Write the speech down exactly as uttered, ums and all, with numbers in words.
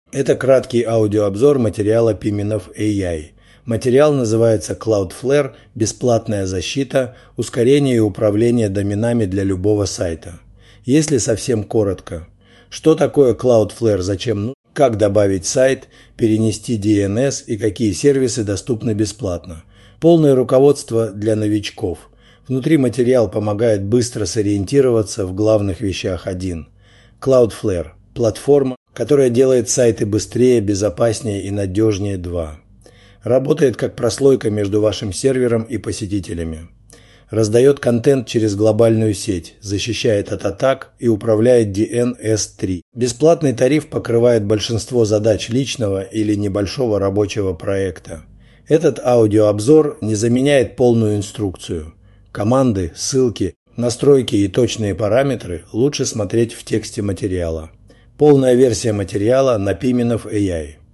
Это краткий аудиообзор материала Piminov эй ай. Материал называется Cloudflare «Бесплатная защита, ускорение и управление доменами для любого сайта». Если совсем коротко, что такое Cloudflare, зачем нужен, как добавить сайт, перенести ди эн эс и какие сервисы доступны бесплатно. Полное руководство для новичков. Внутри материал помогает быстро сориентироваться в главных вещах. один. Cloudflare – платформа, которая делает сайты быстрее, безопаснее и надежнее. два. Работает как прослойка между вашим сервером и посетителями. Раздает контент через глобальную сеть, защищает от атак и управляет ди эн эс три. Бесплатный тариф покрывает большинство задач личного или небольшого рабочего проекта. Этот аудиообзор не заменяет полную инструкцию. Команды, ссылки, настройки и точные параметры лучше смотреть в тексте материала. Полная версия материала на Piminov эй ай.